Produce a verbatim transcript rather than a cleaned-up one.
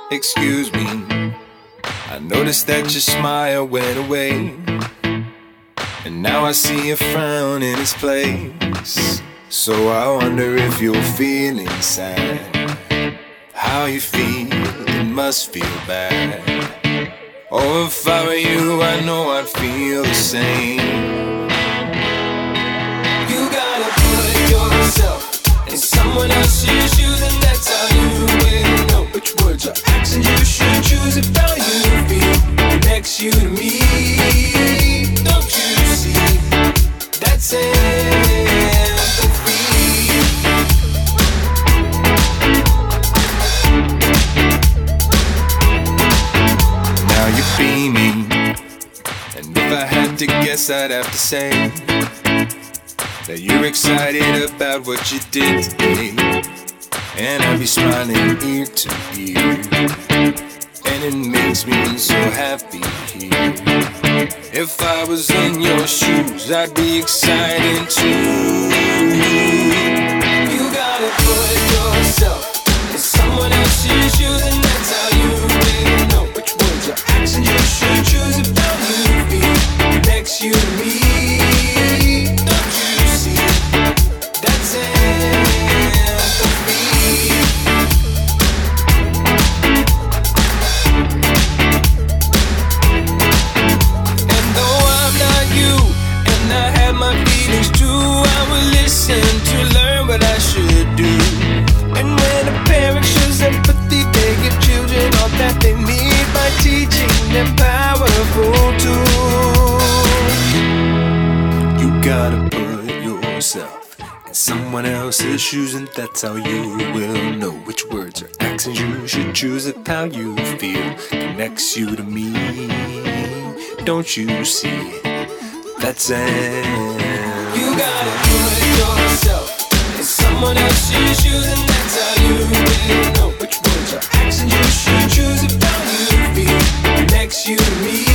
excuse me. I noticed that your smile went away, and now I see a frown in its place. So I wonder if you're feeling sad. How you feel, it must feel bad. Oh, if I were you, I know I'd feel the same. You gotta put yourself in someone else's shoes, and that's how you will know which words or actions you should choose. If how you feel connects you to me, don't you see? That's empathy. Now you're beaming, and if I had to guess, I'd have to say that you're excited about what you did today, and I'll be smiling ear to ear, and it makes me so happy here. If I was in your shoes, I'd be excited too. You gotta put yourself in someone else's shoes, and that's how you will know which words or actions you should choose. If how you feel connects you to me, don't you see? That's empathy. And though I'm not you, and I have my feelings too, I will listen to learn what I should do. And when a parent shows empathy, they give children all that they need by teaching them powerful tools. You gotta put yourself in someone else's shoes, and that's how you will know which words or actions you should choose. If how you feel connects you to me, don't you see? That's it. You gotta put yourself in someone else's shoes, and that's how you will know which words or actions you should choose. If how you feel connects you to me,